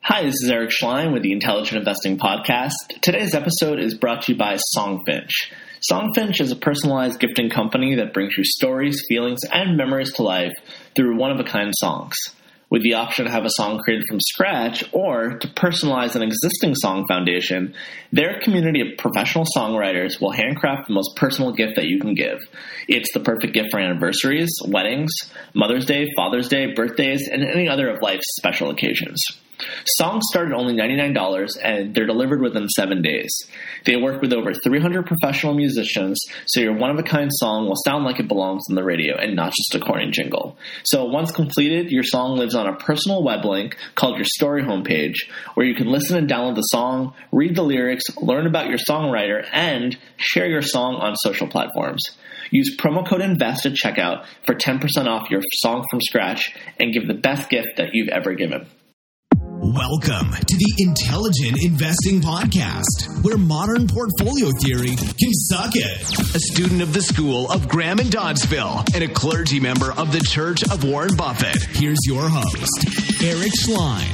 Hi, this is Eric Schlein with the Intelligent Investing Podcast. Today's episode is brought to you by Songfinch. Songfinch is a personalized gifting company that brings you stories, feelings, and memories to life through one-of-a-kind songs. With the option to have a song created from scratch or to personalize an existing song foundation, their community of professional songwriters will handcraft the most personal gift that you can give. It's the perfect gift for anniversaries, weddings, Mother's Day, Father's Day, birthdays, and any other of life's special occasions. Songs start at only $99, and they're delivered within 7 days. They work with over 300 professional musicians, so your one-of-a-kind song will sound like it belongs on the radio and not just a corny jingle. So once completed, your song lives on a personal web link called your Story homepage, where you can listen and download the song, read the lyrics, learn about your songwriter, and share your song on social platforms. Use promo code INVEST at checkout for 10% off your song from scratch and give the best gift that you've ever given. Welcome to the Intelligent Investing Podcast, where modern portfolio theory can suck it. A student of the School of Graham and Doddsville and a clergy member of the Church of Warren Buffett. Here's your host, Eric Schlein.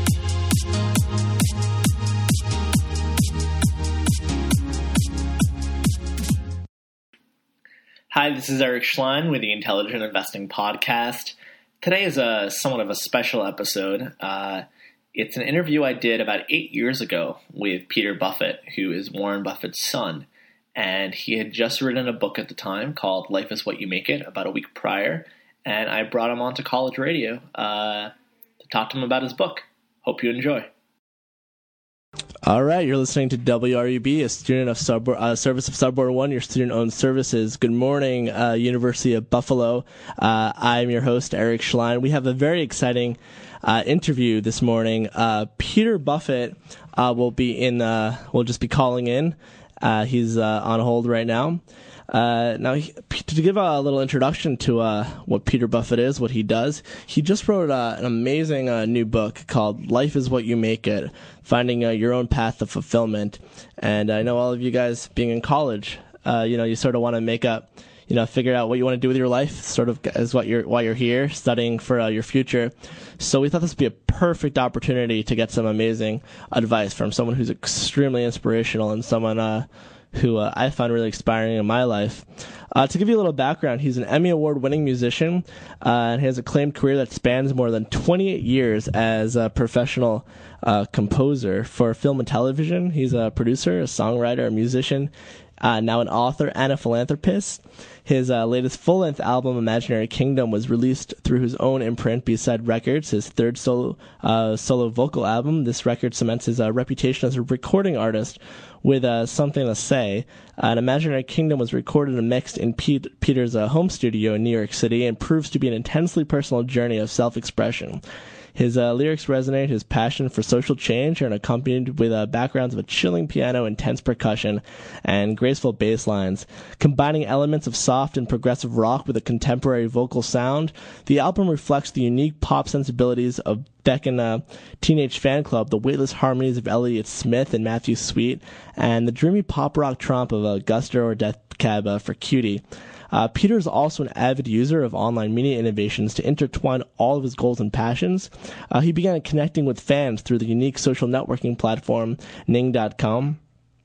Hi, this is Eric Schlein with the Intelligent Investing Podcast. Today is somewhat of a special episode. It's an interview I did about 8 years ago with Peter Buffett, who is Warren Buffett's son. And he had just written a book at the time called Life is What You Make It, about a week prior. And I brought him onto college radio to talk to him about his book. Hope you enjoy. All right, you're listening to WRUB, a student of Service of Subboard 1, your student-owned services. Good morning, University of Buffalo. I'm your host, Eric Schlein. We have a very exciting interview this morning. Peter Buffett will just be calling in. He's on hold right now. To give a little introduction to what Peter Buffett is, what he does, he just wrote an amazing new book called Life is What You Make It, Finding Your Own Path of Fulfillment. And I know all of you guys being in college, you sort of want to figure out what you want to do with your life, sort of as while you're here studying for your future. So we thought this would be a perfect opportunity to get some amazing advice from someone who's extremely inspirational and someone who I find really inspiring in my life. To give you a little background, he's an Emmy Award-winning musician, and he has a acclaimed career that spans more than 28 years as a professional composer for film and television. He's a producer, a songwriter, a musician, now an author and a philanthropist. His latest full-length album, Imaginary Kingdom, was released through his own imprint, B-Side Records, his third solo vocal album. This record cements his reputation as a recording artist with something to say. An Imaginary Kingdom was recorded and mixed in Peter's home studio in New York City and proves to be an intensely personal journey of self-expression. His lyrics resonate, his passion for social change, and accompanied with backgrounds of a chilling piano, intense percussion, and graceful bass lines. Combining elements of soft and progressive rock with a contemporary vocal sound, the album reflects the unique pop sensibilities of Beck and Teenage Fan Club, the weightless harmonies of Elliott Smith and Matthew Sweet, and the dreamy pop rock tromp of Guster or Death Cab for Cutie. Peter is also an avid user of online media innovations to intertwine all of his goals and passions. He began connecting with fans through the unique social networking platform Ning.com.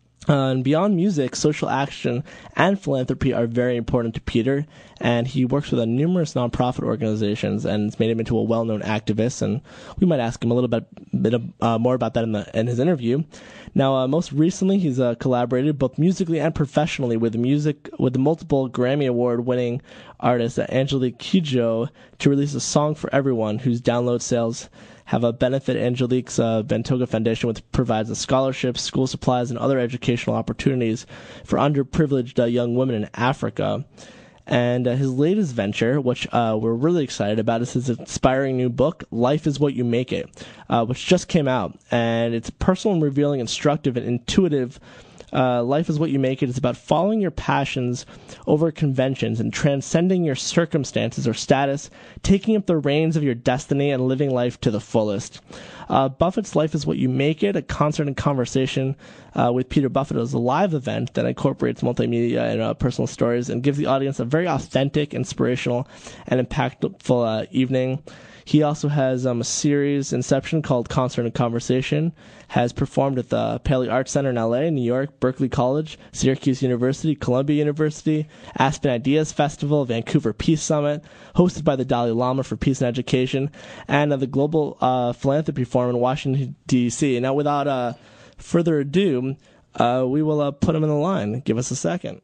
And beyond music, social action and philanthropy are very important to Peter, and he works with numerous nonprofit organizations and it's made him into a well-known activist, and we might ask him a little bit more about that in his interview. Now, most recently, he's collaborated both musically and professionally with the multiple Grammy Award-winning artist Angelique Kidjo to release a song for everyone whose download sales have a benefit Angelique's Bentoga Foundation, which provides scholarships, school supplies, and other educational opportunities for underprivileged young women in Africa. And his latest venture, which we're really excited about, is his inspiring new book, Life is What You Make It, which just came out. And it's personal and revealing, instructive, and intuitive. Life is What You Make It is about following your passions over conventions and transcending your circumstances or status, taking up the reins of your destiny and living life to the fullest. Buffett's Life is What You Make It, a concert and conversation with Peter Buffett is a live event that incorporates multimedia and personal stories and gives the audience a very authentic, inspirational, and impactful evening. He also has a series, Inception, called Concert and Conversation, has performed at the Paley Arts Center in LA, New York, Berkeley College, Syracuse University, Columbia University, Aspen Ideas Festival, Vancouver Peace Summit, hosted by the Dalai Lama for Peace and Education, and the Global Philanthropy Forum in Washington, D.C. Now, without further ado, we will put him in the line. Give us a second.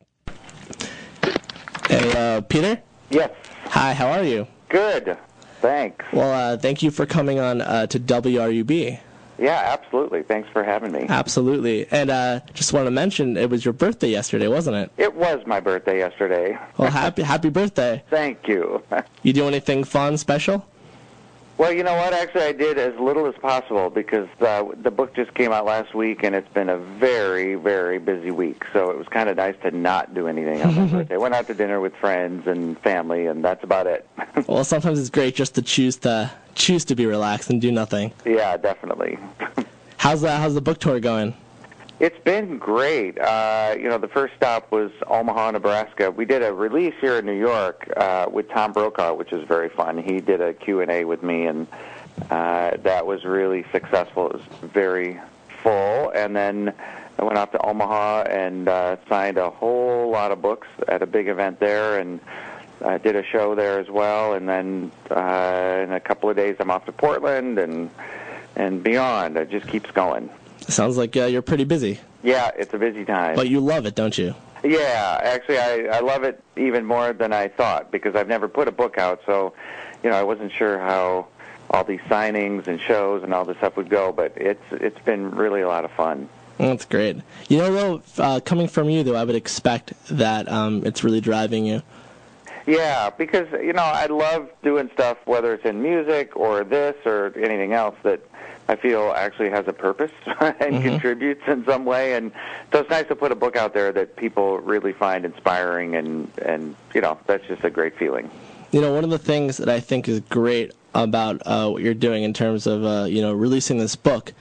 Hey, Peter? Yes. Hi, how are you? Good. Thanks. Well, thank you for coming on to WRUB. Yeah, absolutely. Thanks for having me. Absolutely. And just want to mention, it was your birthday yesterday, wasn't it? It was my birthday yesterday. Well, happy birthday. Thank you. You do anything fun, special? Well, you know what? Actually, I did as little as possible because the book just came out last week, and it's been a very, very busy week. So it was kind of nice to not do anything on my birthday. I went out to dinner with friends and family, and that's about it. Well, sometimes it's great just to choose to be relaxed and do nothing. Yeah, definitely. How's the book tour going? It's been great. The first stop was Omaha, Nebraska. We did a release here in New York with Tom Brokaw, which was very fun. He did a Q&A with me, and that was really successful. It was very full. And then I went off to Omaha and signed a whole lot of books at a big event there, and I did a show there as well. And then in a couple of days, I'm off to Portland and beyond. It just keeps going. Sounds like you're pretty busy. Yeah, it's a busy time. But you love it, don't you? Yeah, actually, I love it even more than I thought because I've never put a book out, so I wasn't sure how all these signings and shows and all this stuff would go, but it's been really a lot of fun. That's great. Coming from you, though, I would expect that it's really driving you. Yeah, because, I love doing stuff, whether it's in music or this or anything else that I feel actually has a purpose and contributes in some way. And so it's nice to put a book out there that people really find inspiring, and that's just a great feeling. One of the things that I think is great about what you're doing in terms of, releasing this book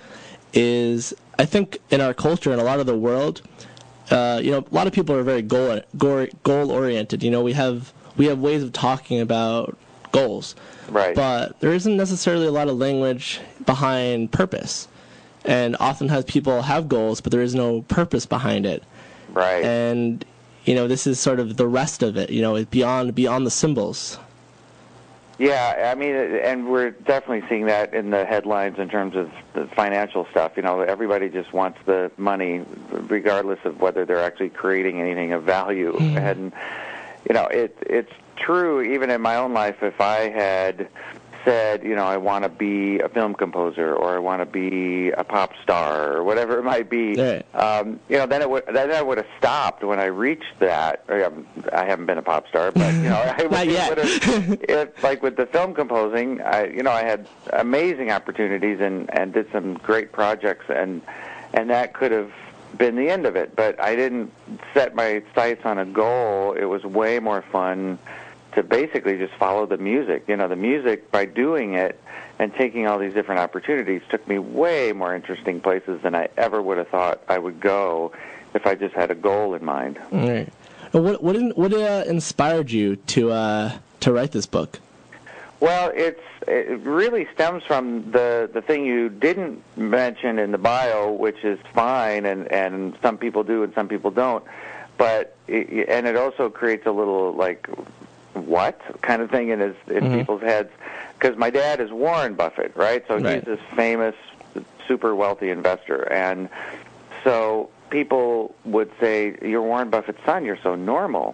is I think in our culture and a lot of the world, a lot of people are very goal-oriented. We have ways of talking about goals. Right. But there isn't necessarily a lot of language behind purpose. And oftentimes people have goals, but there is no purpose behind it. Right. And, this is sort of the rest of it, beyond the symbols. Yeah, I mean, and we're definitely seeing that in the headlines in terms of the financial stuff. Everybody just wants the money, regardless of whether they're actually creating anything of value. And, it's true even in my own life. If I had said, I want to be a film composer or I want to be a pop star or whatever it might be, right. Then I would have stopped when I reached that. I haven't been a pop star, but Not yet. Like with the film composing, I had amazing opportunities and did some great projects, and that could have been the end of it. But I didn't set my sights on a goal. It was way more fun to basically just follow the music. The music, by doing it and taking all these different opportunities, took me way more interesting places than I ever would have thought I would go if I just had a goal in mind. Right. What inspired you to write this book? Well, it really stems from the thing you didn't mention in the bio, which is fine, and some people do and some people don't. But it also creates a little what kind of thing in people's heads, because my dad is Warren Buffett, right? So right. He's this famous, super wealthy investor, and so people would say, "You're Warren Buffett's son. You're so normal."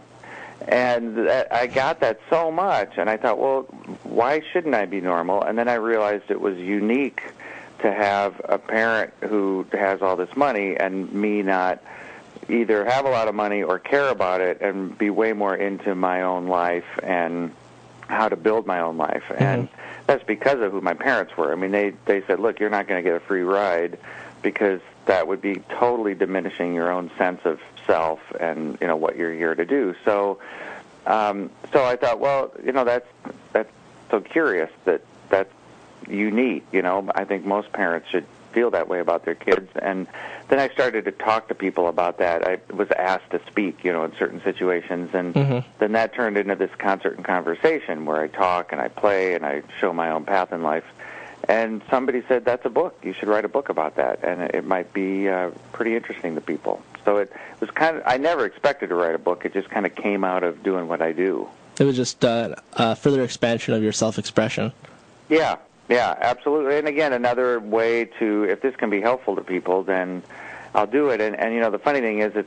And I got that so much, and I thought, well, why shouldn't I be normal? And then I realized it was unique to have a parent who has all this money and me not either have a lot of money or care about it and be way more into my own life and how to build my own life. Mm-hmm. And that's because of who my parents were. I mean, they said, look, you're not going to get a free ride because that would be totally diminishing your own sense of self and what you're here to do. So I thought, well, that's so curious that's unique. I think most parents should feel that way about their kids. And then I started to talk to people about that. I was asked to speak, in certain situations, and then that turned into this concert and conversation where I talk and I play and I show my own path in life. And somebody said, that's a book. You should write a book about that, and it might be pretty interesting to people. So it was I never expected to write a book. It just kind of came out of doing what I do. It was just a further expansion of your self-expression. Yeah, absolutely. And again, another way to, if this can be helpful to people, then I'll do it. And the funny thing is,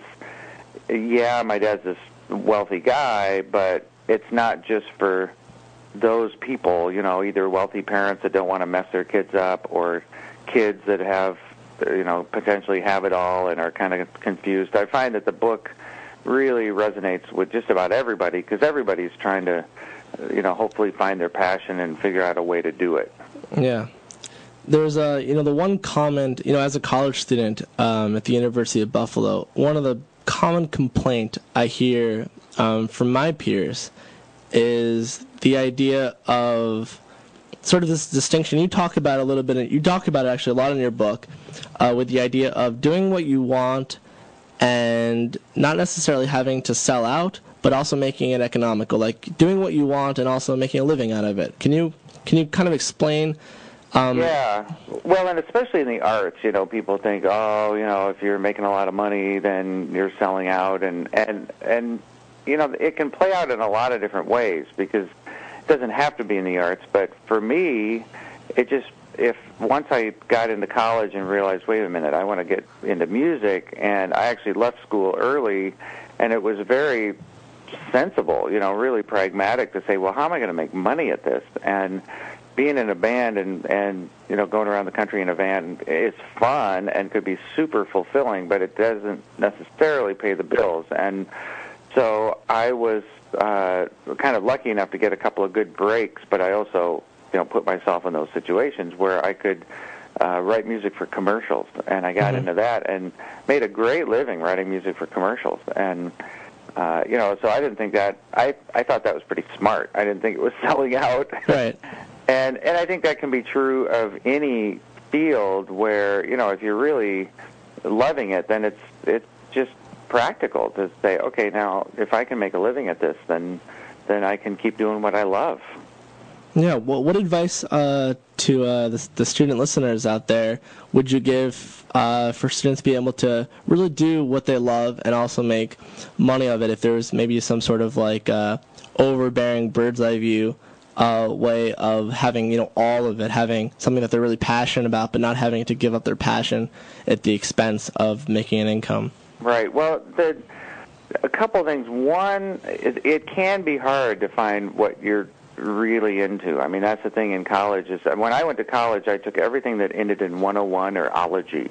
my dad's this wealthy guy, but it's not just for those people, either wealthy parents that don't want to mess their kids up, or kids that have, potentially have it all and are kind of confused. I find that the book really resonates with just about everybody, because everybody's trying to, hopefully find their passion and figure out a way to do it. Yeah. There's the one comment, as a college student at the University of Buffalo, one of the common complaint I hear from my peers is the idea of sort of this distinction. You talk about it a little bit, you talk about it actually a lot in your book, with the idea of doing what you want and not necessarily having to sell out, but also making it economical, like doing what you want and also making a living out of it. Can you kind of explain? Yeah. Well, and especially in the arts, people think, if you're making a lot of money, then you're selling out, and it can play out in a lot of different ways, because it doesn't have to be in the arts. But for me, once I got into college and realized, wait a minute, I want to get into music, and I actually left school early, and it was very sensible, really pragmatic to say, well, how am I going to make money at this? And being in a band and going around the country in a van is fun and could be super fulfilling, but it doesn't necessarily pay the bills. And so I was kind of lucky enough to get a couple of good breaks, but I also put myself in those situations where I could write music for commercials, and I got into that and made a great living writing music for commercials. And so I didn't think that, I thought that was pretty smart. I didn't think it was selling out. Right. And I think that can be true of any field where, if you're really loving it, then it's just practical to say, okay, now if I can make a living at this, then I can keep doing what I love. Yeah, well, what advice to the student listeners out there would you give for students to be able to really do what they love and also make money of it, if there was maybe some sort of overbearing bird's eye view way of having all of it, having something that they're really passionate about, but not having to give up their passion at the expense of making an income? Right. Well, a couple things. One, it can be hard to find what you're really into. I mean, that's the thing in college. Is when I went to college, I took everything that ended in 101 or ology.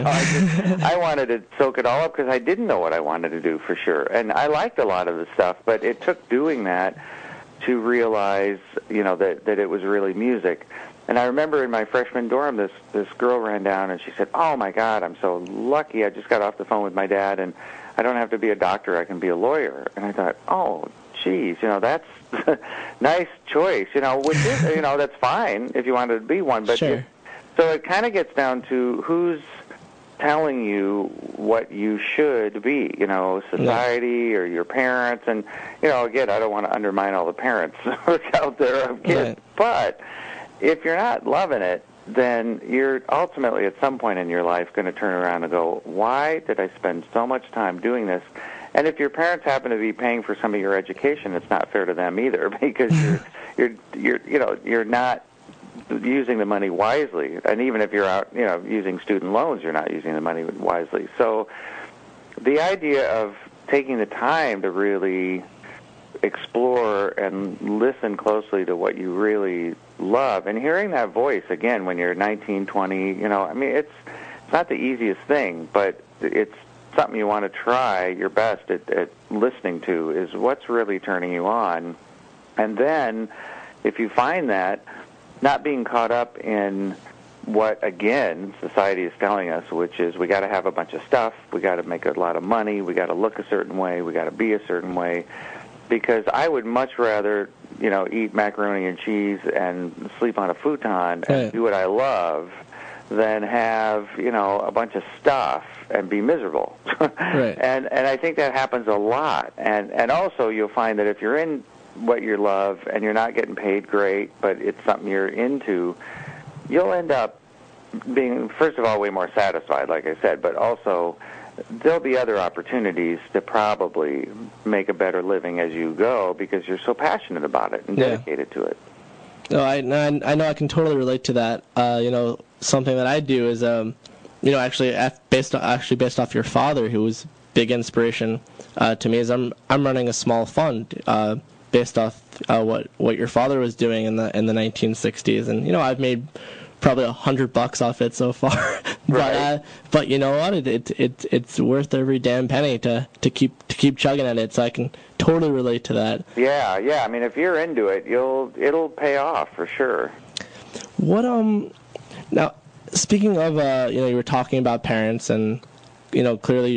I wanted to soak it all up because I didn't know what I wanted to do for sure, and I liked a lot of the stuff. But it took doing that to realize, that it was really music. And I remember in my freshman dorm, this girl ran down and she said, "Oh my God, I'm so lucky. I just got off the phone with my dad, and I don't have to be a doctor. I can be a lawyer." And I thought, oh, geez, that's nice choice. Which is, that's fine if you wanted to be one. But sure. So it kind of gets down to who's telling you what you should be, society or your parents. And, again, I don't want to undermine all the parents out there of kids. Right. But if you're not loving it, then you're ultimately at some point in your life going to turn around and go, why did I spend so much time doing this? And if your parents happen to be paying for some of your education, it's not fair to them either, because you're not using the money wisely. And even if you're out, using student loans, you're not using the money wisely. So the idea of taking the time to really explore and listen closely to what you really love, and hearing that voice again when you're 19, 20, it's not the easiest thing, but it's something you want to try your best at listening to, is what's really turning you on. And then if you find that, not being caught up in what, again, society is telling us, which is we got to have a bunch of stuff, we got to make a lot of money, we got to look a certain way, we got to be a certain way. because I would much rather, eat macaroni and cheese and sleep on a futon and do what I love than have, a bunch of stuff and be miserable. Right. And I think that happens a lot. And also you'll find that if you're in what you love and you're not getting paid great, but it's something you're into, you'll end up being, first of all, way more satisfied, like I said, but also there'll be other opportunities to probably make a better living as you go because you're so passionate about it and dedicated to it. No, I know I can totally relate to that. Something that I do is, actually based off your father, who was big inspiration to me, is I'm running a small fund based off what your father was doing in the 1960s, and I've made probably $100 off it so far. But you know what? It's worth every damn penny to keep chugging at it. So I can totally relate to that. Yeah. I mean, if you're into it, it'll pay off for sure. What now? Speaking of you were talking about parents, and clearly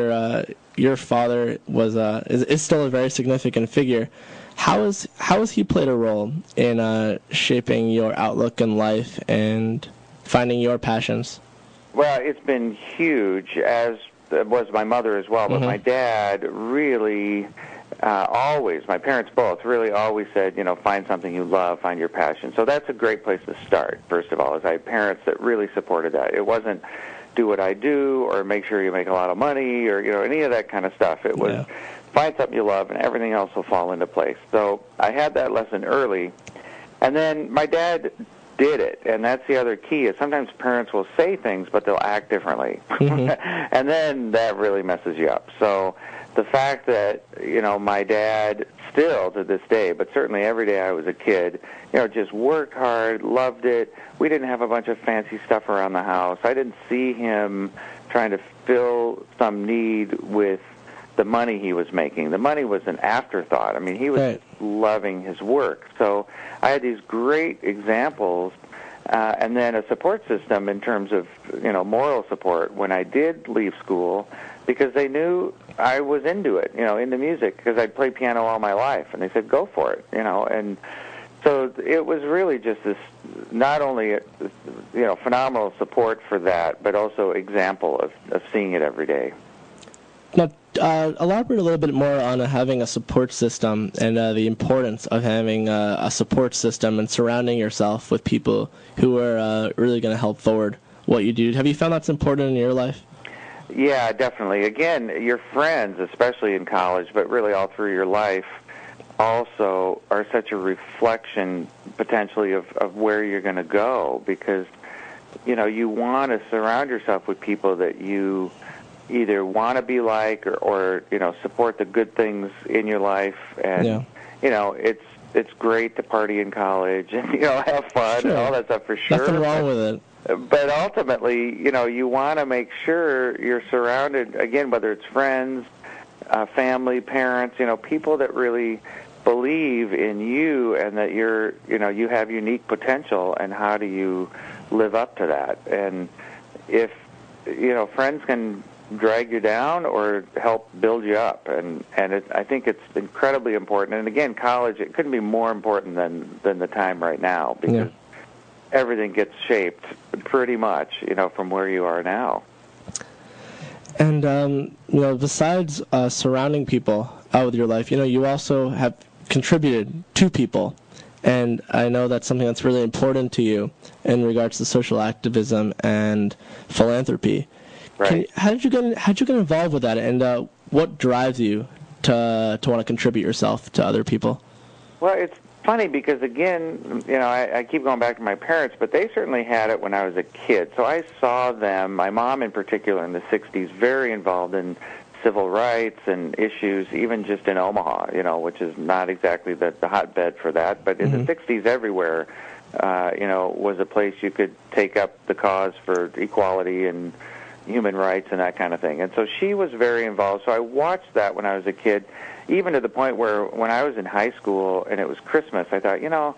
your father is still a very significant figure. How has he played a role in shaping your outlook in life and finding your passions? Well, it's been huge, as was my mother as well. But my dad really always, my parents both, really always said, find something you love, find your passion. So that's a great place to start, first of all, is I had parents that really supported that. It wasn't do what I do or make sure you make a lot of money or, any of that kind of stuff. It was find something you love and everything else will fall into place. So I had that lesson early. And then my dad did it, and that's the other key, is sometimes parents will say things, but they'll act differently. And then that really messes you up. So the fact that, my dad still to this day, but certainly every day I was a kid, just worked hard, loved it. We didn't have a bunch of fancy stuff around the house. I didn't see him trying to fill some need with the money he was making. The money was an afterthought. I mean, he was loving his work. So I had these great examples, and then a support system in terms of, moral support when I did leave school, because they knew I was into it, into music, because I'd played piano all my life, and they said, go for it, and so it was really just this, not only, phenomenal support for that, but also example of seeing it every day. Now, elaborate a little bit more on having a support system and the importance of having a support system and surrounding yourself with people who are really going to help forward what you do. Have you found that's important in your life? Yeah, definitely. Again, your friends, especially in college, but really all through your life, also are such a reflection potentially of where you're going to go, because, you want to surround yourself with people that you either want to be like or support the good things in your life. And, it's great to party in college and, have fun and all that stuff for sure. Nothing wrong with it. But ultimately, you want to make sure you're surrounded, again, whether it's friends, family, parents, people that really believe in you and that you have unique potential, and how do you live up to that? And if, friends can drag you down or help build you up, and I think it's incredibly important. And again, college, it couldn't be more important than the time right now, because everything gets shaped pretty much, from where you are now. And besides surrounding people with your life, you also have contributed to people, and I know that's something that's really important to you in regards to social activism and philanthropy. Right. How did you get involved with that, and what drives you to want to contribute yourself to other people? Well, it's funny because, again, I keep going back to my parents, but they certainly had it when I was a kid. So I saw them, my mom in particular in the 60s, very involved in civil rights and issues, even just in Omaha, which is not exactly the hotbed for that. But in the 60s, everywhere, was a place you could take up the cause for equality and human rights and that kind of thing. And so she was very involved. So I watched that when I was a kid, even to the point where when I was in high school and it was Christmas, I thought,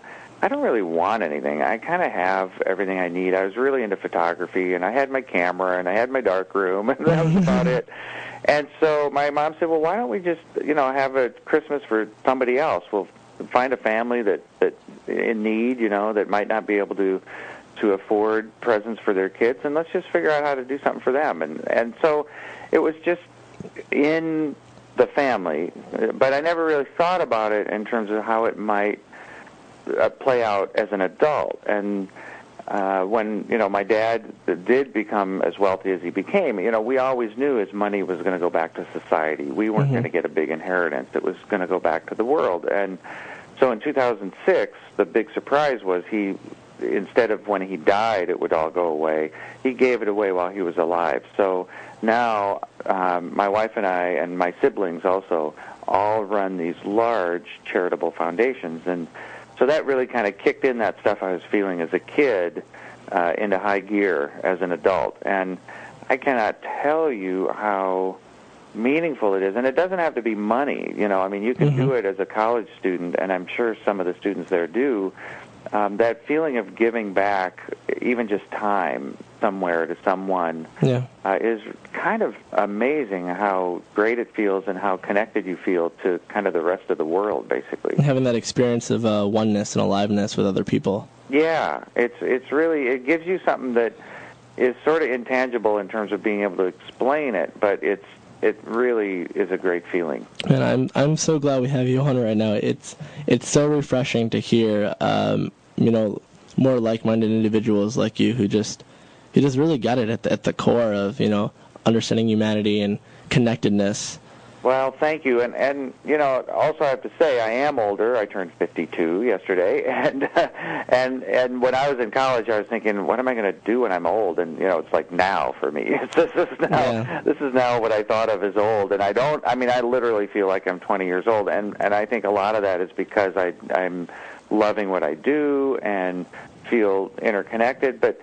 I don't really want anything. I kind of have everything I need. I was really into photography, and I had my camera, and I had my dark room, and that was about it. And so my mom said, well, why don't we just, have a Christmas for somebody else? We'll find a family that in need, that might not be able to afford presents for their kids, and let's just figure out how to do something for them. And so it was just in the family, but I never really thought about it in terms of how it might play out as an adult. And when my dad did become as wealthy as he became, we always knew his money was going to go back to society. We weren't going to get a big inheritance. It was going to go back to the world. And so in 2006, the big surprise was instead of when he died it would all go away, he gave it away while he was alive. So now my wife and I and my siblings also all run these large charitable foundations, and so that really kind of kicked in that stuff I was feeling as a kid into high gear as an adult. And I cannot tell you how meaningful it is. And it doesn't have to be money. You can do it as a college student, and I'm sure some of the students there do. That feeling of giving back, even just time somewhere to someone, is kind of amazing how great it feels and how connected you feel to kind of the rest of the world, basically. Having that experience of oneness and aliveness with other people. Yeah, it's really, it gives you something that is sort of intangible in terms of being able to explain it, but it really is a great feeling. And I'm so glad we have you on right now. It's so refreshing to hear more like-minded individuals like you who just really got it at the core of understanding humanity and connectedness. Well, thank you. And also I have to say I am older. I turned 52 yesterday, and when I was in college, I was thinking, what am I going to do when I'm old? And it's like now for me. This is now what I thought of as old, and I literally feel like I'm 20 years old, and I think a lot of that is because I'm loving what I do and feel interconnected. But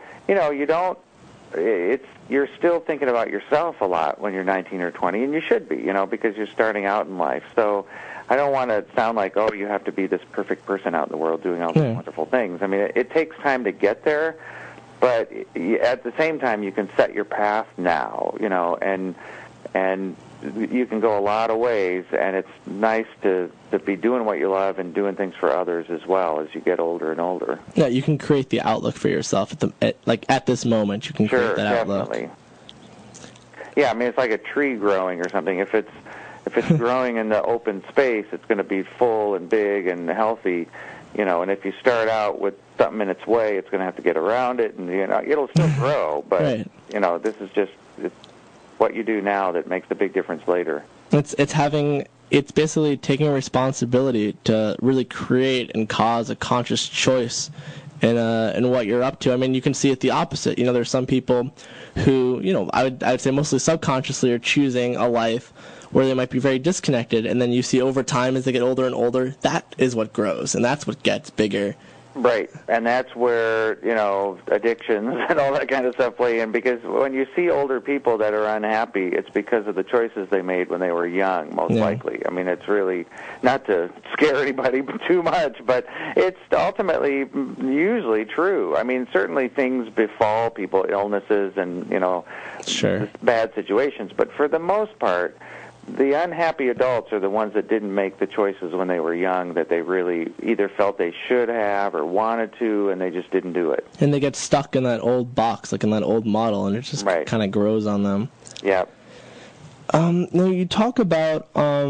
you're still thinking about yourself a lot when you're 19 or 20, and you should be, because you're starting out in life. So I don't want to sound like, you have to be this perfect person out in the world doing all these wonderful things. I mean, it takes time to get there, but at the same time, you can set your path now, and you can go a lot of ways, and it's nice to be doing what you love and doing things for others as well as you get older and older. Yeah, you can create the outlook for yourself at this moment. You can create that outlook. Definitely. Yeah, I mean, it's like a tree growing or something. If it's growing in the open space, it's going to be full and big and healthy, and if you start out with something in its way, it's going to have to get around it, and it'll still grow, but right. This is just what you do now that makes the big difference later. It's basically taking a responsibility to really create and cause a conscious choice in what you're up to. I mean, you can see it the opposite. There's some people who, I would say mostly subconsciously are choosing a life where they might be very disconnected, and then you see over time as they get older and older, that is what grows, and that's what gets bigger. Right, and that's where, addictions and all that kind of stuff play in, because when you see older people that are unhappy, it's because of the choices they made when they were young, most likely. I mean, it's really, not to scare anybody too much, but it's ultimately usually true. I mean, certainly things befall people, illnesses and, bad situations, but for the most part, the unhappy adults are the ones that didn't make the choices when they were young that they really either felt they should have or wanted to, and they just didn't do it. And they get stuck in that old box, like in that old model, and it just kind of grows on them. Yeah. Now, you talk about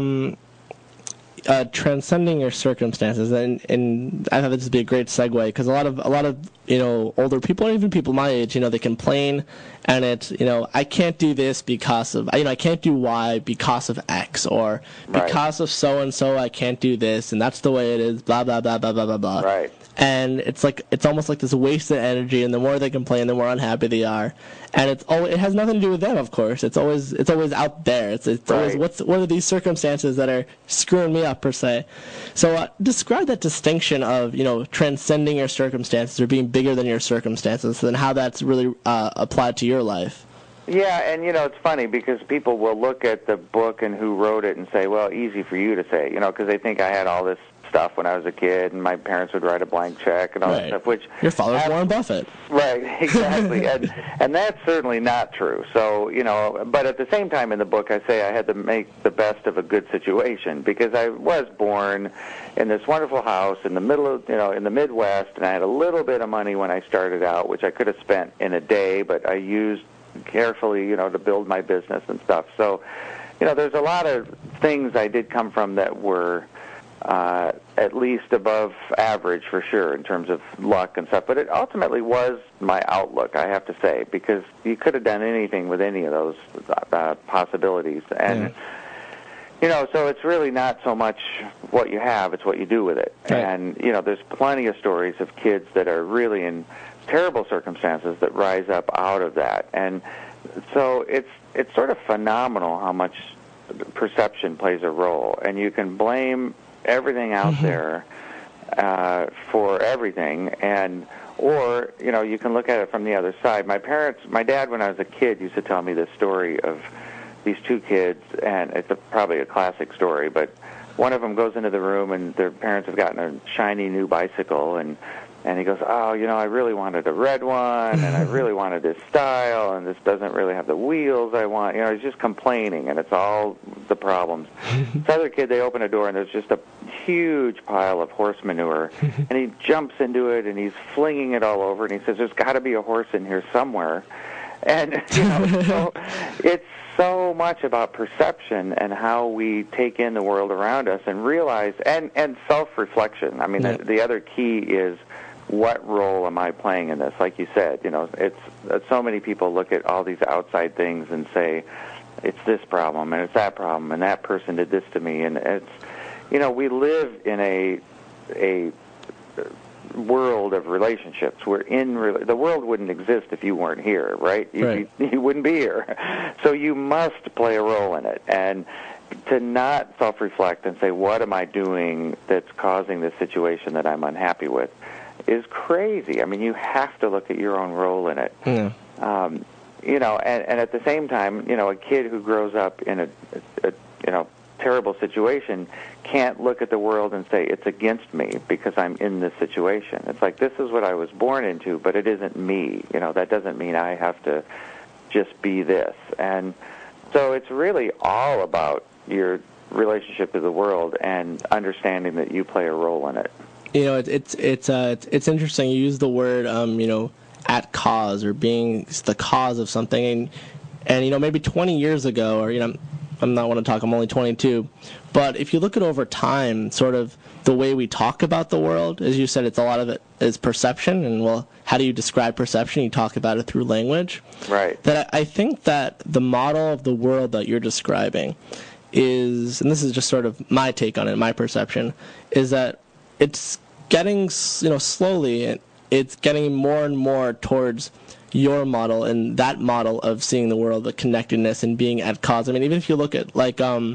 transcending your circumstances, and I thought this would be a great segue, because a lot of older people, or even people my age, they complain, and it's I can't do this because of I can't do Y because of X, or because of so and so I can't do this, and that's the way it is, blah blah blah blah blah blah blah. Right. And it's almost like this wasted energy, and the more they complain, the more unhappy they are. And it has nothing to do with them, of course. It's always out there. It's always what are these circumstances that are screwing me up, per se. So describe that distinction of transcending your circumstances or being bigger than your circumstances, and how that's really applied to your life. Yeah, and it's funny because people will look at the book and who wrote it and say, well, easy for you to say, because they think I had all this stuff when I was a kid and my parents would write a blank check and all that stuff, which... Your father's Warren Buffett. Right, exactly. and that's certainly not true. So, but at the same time in the book I say I had to make the best of a good situation because I was born in this wonderful house in the middle of, in the Midwest, and I had a little bit of money when I started out, which I could have spent in a day, but I used carefully, to build my business and stuff. So, there's a lot of things I did come from that were at least above average for sure in terms of luck and stuff. But it ultimately was my outlook, I have to say, because you could have done anything with any of those possibilities. And, so it's really not so much what you have, it's what you do with it. Right. And, there's plenty of stories of kids that are really in terrible circumstances that rise up out of that. And so it's sort of phenomenal how much perception plays a role. And you can blame everything out there for everything, or you can look at it from the other side. My dad, when I was a kid, used to tell me this story of these two kids, and it's probably a classic story, but one of them goes into the room and their parents have gotten a shiny new bicycle, and he goes, oh, I really wanted a red one, and I really wanted this style, and this doesn't really have the wheels I want. He's just complaining, and it's all the problems. This other kid, they open a door, and there's just a huge pile of horse manure, and he jumps into it, and he's flinging it all over, and he says, there's got to be a horse in here somewhere. And, so it's so much about perception and how we take in the world around us and realize, and self-reflection. I mean, the other key is, what role am I playing in this? Like you said, it's so many people look at all these outside things and say, it's this problem, and it's that problem, and that person did this to me, and it's, we live in a world of relationships. We're in the world wouldn't exist if you weren't here, right? You wouldn't be here. So you must play a role in it, and to not self-reflect and say, what am I doing that's causing this situation that I'm unhappy with, is crazy. I mean, you have to look at your own role in it. Yeah. And at the same time, a kid who grows up in a terrible situation can't look at the world and say, it's against me because I'm in this situation. It's like, this is what I was born into, but it isn't me. That doesn't mean I have to just be this. And so it's really all about your relationship to the world and understanding that you play a role in it. It's interesting. You use the word, at cause, or being the cause of something, and maybe 20 years ago, or I'm not want to talk. I'm only 22, but if you look at over time, sort of the way we talk about the world, as you said, it's a lot of it is perception, and well, how do you describe perception? You talk about it through language, right? That I think that the model of the world that you're describing is, and this is just sort of my take on it, my perception, is that it's getting, slowly, it's getting more and more towards your model and that model of seeing the world, the connectedness and being at cause. I mean, even if you look at, like, as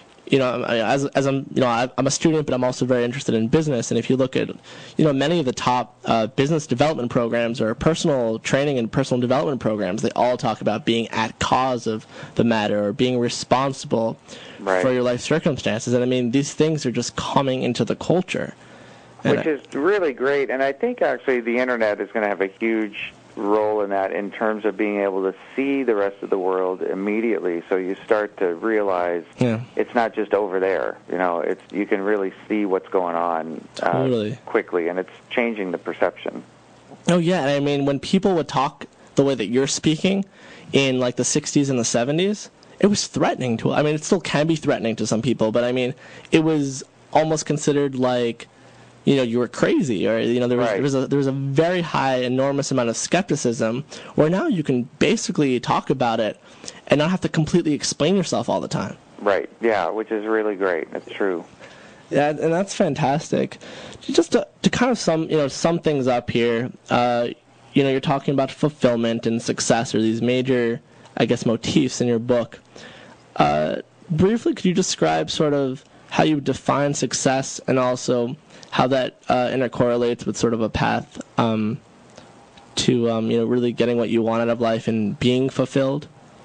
I'm, I'm a student, but I'm also very interested in business. And if you look at, many of the top business development programs or personal training and personal development programs, they all talk about being at cause of the matter or being responsible for your life circumstances. And I mean, these things are just coming into the culture. Which is really great, and I think actually the internet is going to have a huge role in that in terms of being able to see the rest of the world immediately, so you start to realize it's not just over there. You can really see what's going on quickly, and it's changing the perception. Oh, yeah, and I mean, when people would talk the way that you're speaking in, like, the 60s and the 70s, it was threatening to, I mean, it still can be threatening to some people, but I mean, it was almost considered like, you were crazy, or there was a very high, enormous amount of skepticism. Where now you can basically talk about it and not have to completely explain yourself all the time. Right. Yeah, which is really great. That's true. Yeah, and that's fantastic. Just to kind of sum things up here. You're talking about fulfillment and success, or these major, I guess, motifs in your book. Briefly, could you describe sort of how you define success, and also how that intercorrelates with sort of a path to really getting what you want out of life and being fulfilled?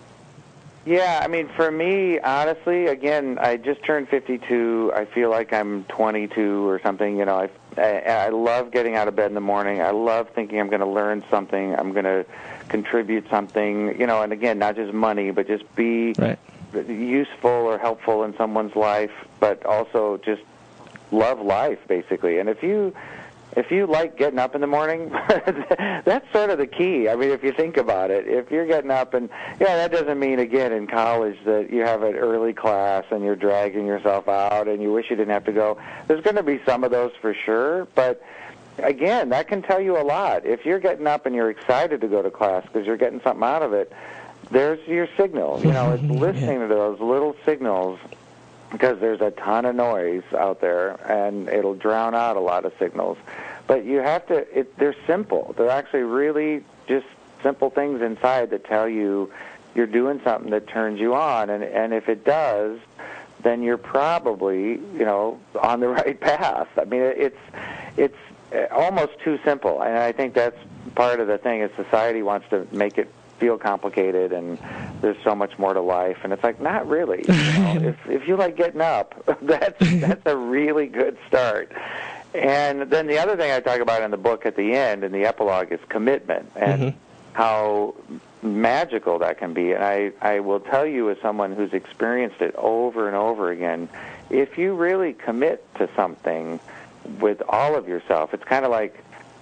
Yeah, I mean, for me, honestly, again, I just turned 52. I feel like I'm 22 or something. I love getting out of bed in the morning. I love thinking I'm going to learn something. I'm going to contribute something, and again, not just money, but just be useful or helpful in someone's life, but also just love life, basically. And if you like getting up in the morning, that's sort of the key. I mean, if you think about it, if you're getting up and, that doesn't mean, again, in college that you have an early class and you're dragging yourself out and you wish you didn't have to go. There's going to be some of those for sure, but again, that can tell you a lot. If you're getting up and you're excited to go to class because you're getting something out of it, there's your signal. It's listening to those little signals, because there's a ton of noise out there, and it'll drown out a lot of signals. But you have to, they're simple. They're actually really just simple things inside that tell you you're doing something that turns you on. And if it does, then you're probably, on the right path. I mean, it's almost too simple. And I think that's part of the thing is society wants to make it feel complicated, and there's so much more to life, and it's like, not really. If you like getting up, that's a really good start. And then the other thing I talk about in the book at the end, in the epilogue, is commitment and how magical that can be. And I will tell you, as someone who's experienced it over and over again, if you really commit to something with all of yourself, it's kind of like,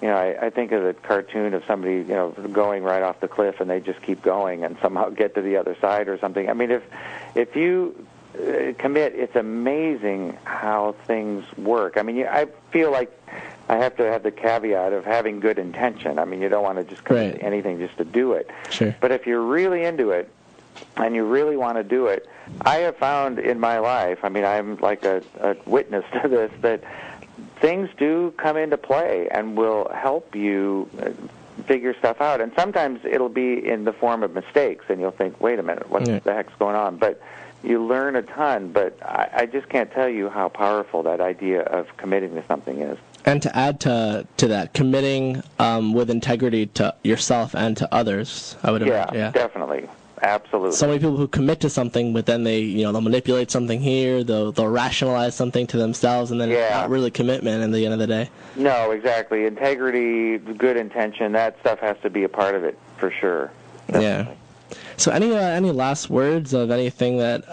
I think of the cartoon of somebody, going right off the cliff and they just keep going and somehow get to the other side or something. I mean, if you commit, it's amazing how things work. I mean, I feel like I have to have the caveat of having good intention. I mean, you don't want to just commit to anything just to do it. Sure. But if you're really into it and you really want to do it, I have found in my life, I mean, I'm like a witness to this, that things do come into play and will help you figure stuff out. And sometimes it'll be in the form of mistakes, and you'll think, wait a minute, what the heck's going on? But you learn a ton, but I just can't tell you how powerful that idea of committing to something is. And to add to that, committing with integrity to yourself and to others, I would imagine. Yeah, definitely. Absolutely. So many people who commit to something, but then they'll manipulate something here, they'll rationalize something to themselves, and then it's not really commitment at the end of the day. No, exactly. Integrity, good intention, that stuff has to be a part of it for sure. Definitely. Yeah. So any last words of anything that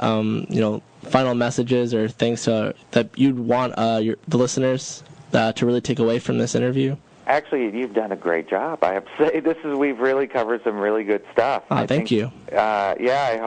final messages or things that you'd want the listeners to really take away from this interview? Actually, you've done a great job. I have to say, we've really covered some really good stuff. Thank you. I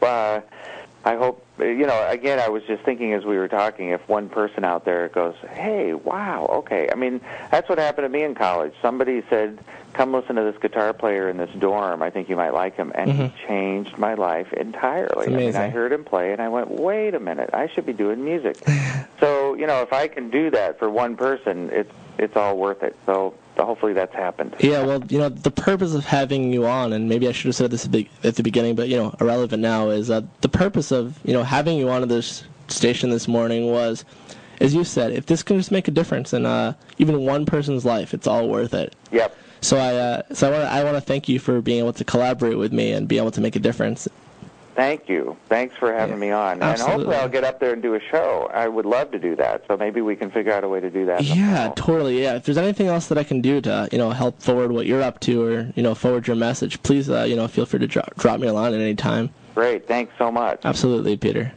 hope. Again, I was just thinking as we were talking, if one person out there goes, "Hey, wow, okay." I mean, that's what happened to me in college. Somebody said, "Come listen to this guitar player in this dorm. I think you might like him," and he changed my life entirely. I mean, I heard him play, and I went, "Wait a minute, I should be doing music." So, if I can do that for one person, it's all worth it. So hopefully that's happened. Yeah, well, the purpose of having you on, and maybe I should have said this at the beginning, but, irrelevant now, is the purpose of, having you on this station this morning was, as you said, if this can just make a difference in even one person's life, it's all worth it. Yep. So I want to thank you for being able to collaborate with me and be able to make a difference. Thank you. Thanks for having me on. Absolutely. And hopefully I'll get up there and do a show. I would love to do that. So maybe we can figure out a way to do that. Yeah, totally. Yeah. If there's anything else that I can do to, help forward what you're up to or, forward your message, please, feel free to drop me a line at any time. Great. Thanks so much. Absolutely, Peter.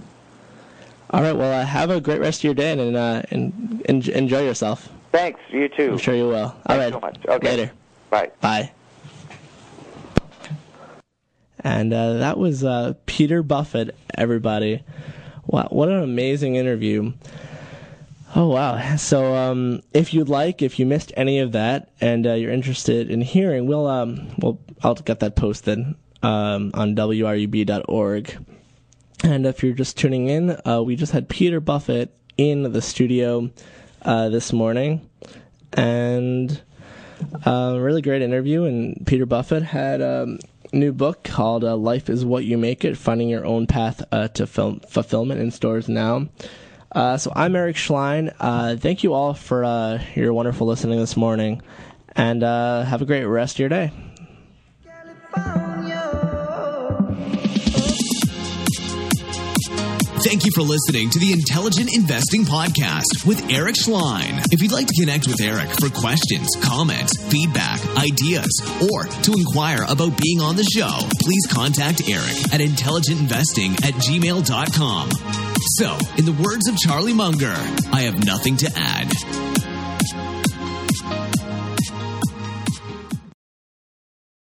All right. Well, have a great rest of your day and enjoy yourself. Thanks. You too. I'm sure you will. Thanks all right. so much. Okay. Later. Bye. Bye. And that was Peter Buffett, everybody. Wow, what an amazing interview. Oh, wow. So if you missed any of that and you're interested in hearing, I'll get that posted on WRUB.org. And if you're just tuning in, we just had Peter Buffett in the studio this morning. And a really great interview. And Peter Buffett had new book called Life is What You Make It, Finding Your Own Path to Fulfillment, in stores now. So I'm Eric Schlein. Thank you all for your wonderful listening this morning. and have a great rest of your day. Thank you for listening to the Intelligent Investing Podcast with Eric Schlein. If you'd like to connect with Eric for questions, comments, feedback, ideas, or to inquire about being on the show, please contact Eric at intelligentinvesting@gmail.com. So, in the words of Charlie Munger, I have nothing to add.